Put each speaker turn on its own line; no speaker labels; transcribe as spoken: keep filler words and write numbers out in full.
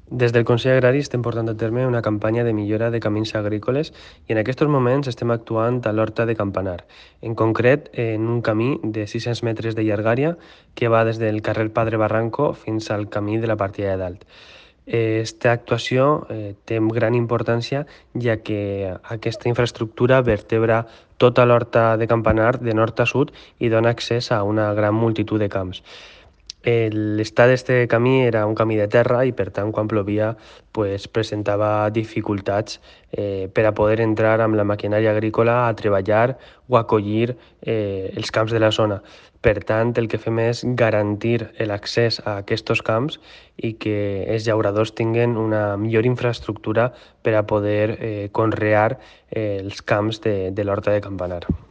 Des del Consell Agrari estem portant a terme una campanya de millora de camins agrícoles i en aquests moments estem actuant a l'Horta de Campanar, en concret en un camí de sis-cents metres de llargària que va des del carrer Padre Barranco fins al camí de la Partida de Dalt. Aquesta actuació eh, té gran importància ja que aquesta infraestructura vertebra tota l'Horta de Campanar de nord a sud i dona accés a una gran multitud de camps. L'estat d'este camí era un camí de terra i per tant quan plovia pues, presentava dificultats eh, per a poder entrar amb la maquinària agrícola a treballar o a collir eh, els camps de la zona. Per tant, el que fem és garantir l'accés a aquests camps i que els llauradors tinguen una millor infraestructura per a poder eh, conrear eh, els camps de, de l'Horta de Campanar.